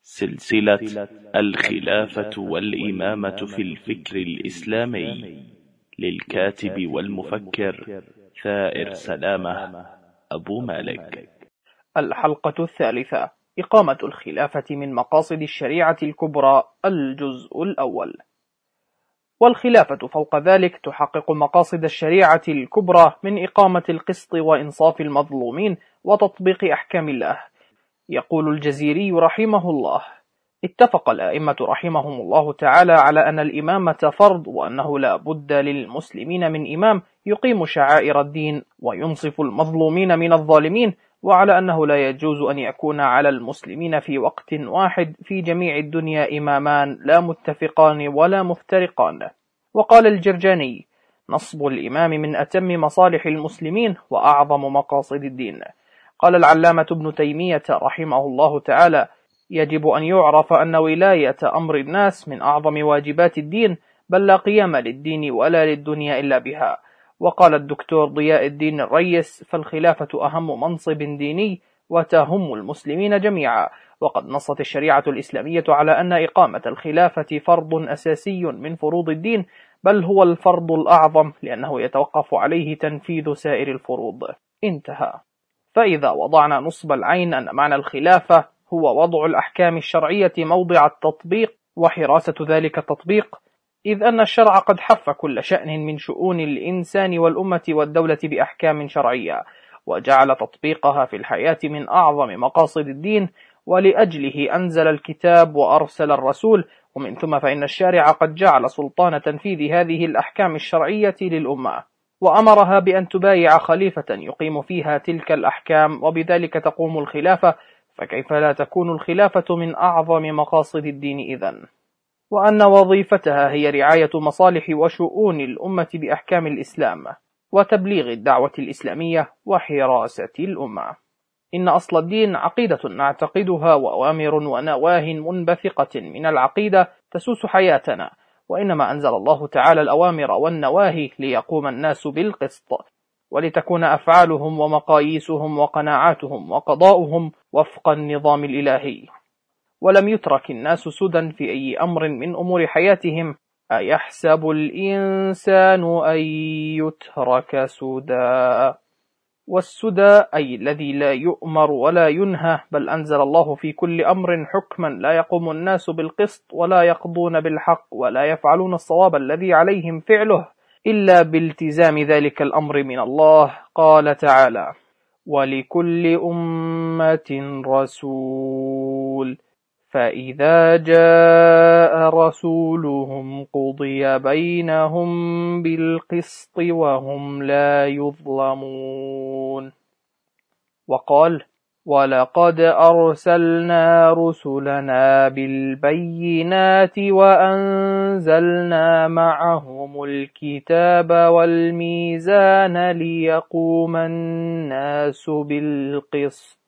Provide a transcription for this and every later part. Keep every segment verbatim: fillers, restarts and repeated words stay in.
سلسلة الخلافة والإمامة في الفكر الإسلامي للكاتب والمفكر ثائر سلامة أبو مالك. الحلقة الثالثة: إقامة الخلافة من مقاصد الشريعة الكبرى. الجزء الأول. والخلافة فوق ذلك تحقق مقاصد الشريعة الكبرى من إقامة القسط وإنصاف المظلومين وتطبيق أحكام الله. يقول الجزيري رحمه الله: اتفق الأئمة رحمهم الله تعالى على أن الإمامة فرض، وأنه لا بد للمسلمين من إمام يقيم شعائر الدين وينصف المظلومين من الظالمين، وعلى أنه لا يجوز أن يكون على المسلمين في وقت واحد في جميع الدنيا إمامان لا متفقان ولا مفترقان. وقال الجرجاني: نصب الإمام من أتم مصالح المسلمين وأعظم مقاصد الدين. قال العلامة ابن تيمية رحمه الله تعالى: يجب أن يعرف أن ولاية أمر الناس من أعظم واجبات الدين، بل لا قيام للدين ولا للدنيا إلا بها. وقال الدكتور ضياء الدين الريس: فالخلافة أهم منصب ديني وتهم المسلمين جميعا. وقد نصت الشريعة الإسلامية على أن إقامة الخلافة فرض أساسي من فروض الدين، بل هو الفرض الأعظم، لأنه يتوقف عليه تنفيذ سائر الفروض. انتهى. فإذا وضعنا نصب العين أن معنى الخلافة هو وضع الأحكام الشرعية موضع التطبيق وحراسة ذلك التطبيق، إذ أن الشرع قد حف كل شأن من شؤون الإنسان والأمة والدولة بأحكام شرعية، وجعل تطبيقها في الحياة من أعظم مقاصد الدين، ولأجله أنزل الكتاب وأرسل الرسول. ومن ثم فإن الشارع قد جعل سلطان تنفيذ هذه الأحكام الشرعية للأمة، وأمرها بأن تبايع خليفة يقيم فيها تلك الأحكام، وبذلك تقوم الخلافة. فكيف لا تكون الخلافة من أعظم مقاصد الدين إذن؟ وأن وظيفتها هي رعاية مصالح وشؤون الأمة بأحكام الإسلام وتبليغ الدعوة الإسلامية وحراسة الأمة. إن أصل الدين عقيدة نعتقدها، وأوامر ونواه منبثقة من العقيدة تسوس حياتنا. وإنما أنزل الله تعالى الأوامر والنواهي ليقوم الناس بالقسط، ولتكون أفعالهم ومقاييسهم وقناعاتهم وقضاؤهم وفق النظام الإلهي. ولم يترك الناس سدى في أي أمر من أمور حياتهم. أيحسب الإنسان أن يترك سدى؟ والسدى أي الذي لا يؤمر ولا ينهى، بل أنزل الله في كل أمر حكما لا يقوم الناس بالقسط ولا يقضون بالحق ولا يفعلون الصواب الذي عليهم فعله إلا بالتزام ذلك الأمر من الله. قال تعالى: ولكل أمة رسول فإذا جاء رسولهم قضي بينهم بالقسط وهم لا يظلمون. وقال: ولقد أرسلنا رسلنا بالبينات وأنزلنا معهم الكتاب والميزان ليقوم الناس بالقسط.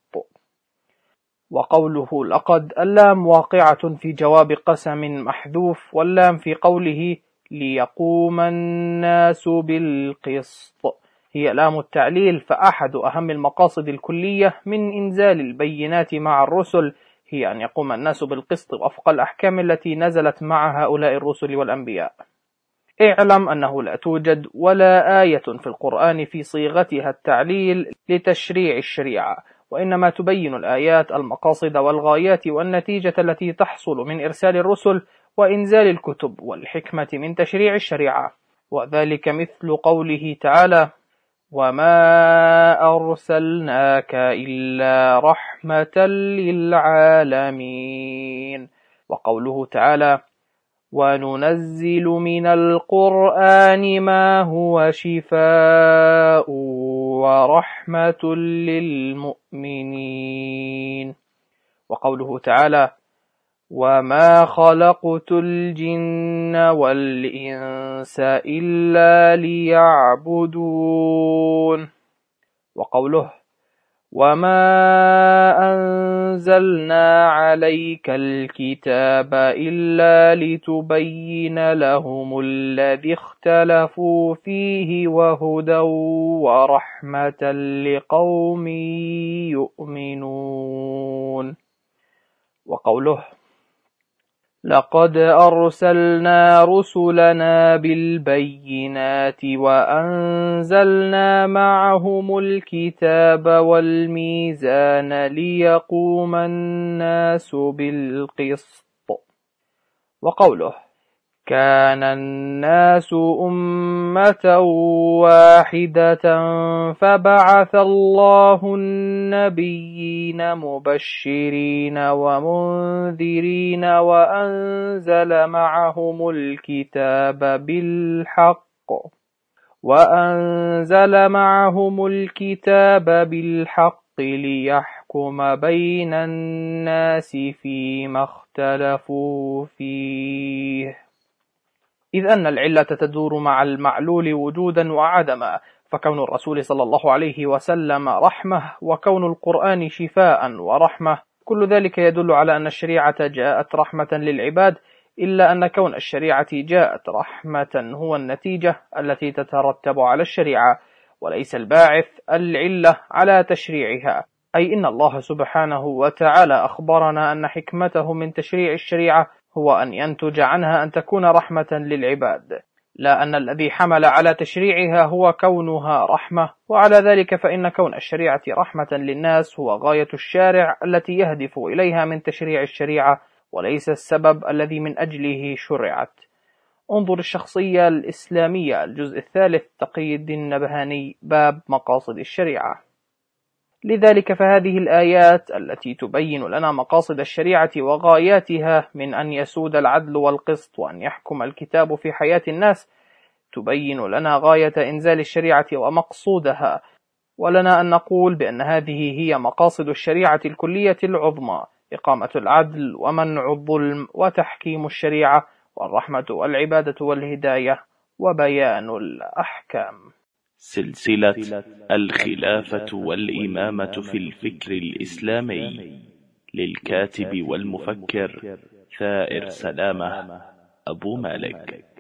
وقوله لقد، اللام واقعة في جواب قسم محذوف، واللام في قوله ليقوم الناس بالقسط هي لام التعليل. فأحد أهم المقاصد الكلية من إنزال البينات مع الرسل هي أن يقوم الناس بالقسط وفق الأحكام التي نزلت مع هؤلاء الرسل والأنبياء. اعلم أنه لا توجد ولا آية في القرآن في صيغتها التعليل لتشريع الشريعة، وإنما تبين الآيات المقاصد والغايات والنتيجة التي تحصل من إرسال الرسل وإنزال الكتب والحكمة من تشريع الشريعة. وذلك مثل قوله تعالى: وما أرسلناك إلا رحمة للعالمين. وقوله تعالى: وننزل من القرآن ما هو شفاء ورحمة للمؤمنين. وقوله تعالى: وما خلقت الجن والإنس إلا ليعبدون. وقوله: وما أنزلنا عليك الكتاب إلا لتبين لهم الذي اختلفوا فيه وهدى ورحمة لقوم يؤمنون. وقوله: لقد أرسلنا رسلنا بالبينات وأنزلنا معهم الكتاب والميزان ليقوم الناس بالقسط. وقوله: كان الناس أمة واحدة فبعث الله النبيين مبشرين ومنذرين وأنزل معهم الكتاب بالحق وأنزل معهم الكتاب بالحق ليحكم بين الناس فيما اختلفوا فيه. إذ أن العلة تدور مع المعلول وجودا وعدما، فكون الرسول صلى الله عليه وسلم رحمة وكون القرآن شفاء ورحمة، كل ذلك يدل على أن الشريعة جاءت رحمة للعباد، إلا أن كون الشريعة جاءت رحمة هو النتيجة التي تترتب على الشريعة، وليس الباعث العلة على تشريعها. أي إن الله سبحانه وتعالى أخبرنا أن حكمته من تشريع الشريعة هو أن ينتج عنها أن تكون رحمة للعباد، لا أن الذي حمل على تشريعها هو كونها رحمة. وعلى ذلك فإن كون الشريعة رحمة للناس هو غاية الشارع التي يهدف إليها من تشريع الشريعة، وليس السبب الذي من أجله شرعت. انظر الشخصية الإسلامية الجزء الثالث تقي الدين النبهاني باب مقاصد الشريعة. لذلك فهذه الآيات التي تبين لنا مقاصد الشريعة وغاياتها من أن يسود العدل والقسط وأن يحكم الكتاب في حياة الناس تبين لنا غاية إنزال الشريعة ومقصودها، ولنا أن نقول بأن هذه هي مقاصد الشريعة الكلية العظمى: إقامة العدل ومنع الظلم وتحكيم الشريعة والرحمة والعبادة والهداية وبيان الأحكام. سلسلة الخلافة والإمامة في الفكر الإسلامي للكاتب والمفكر ثائر سلامة أبو مالك.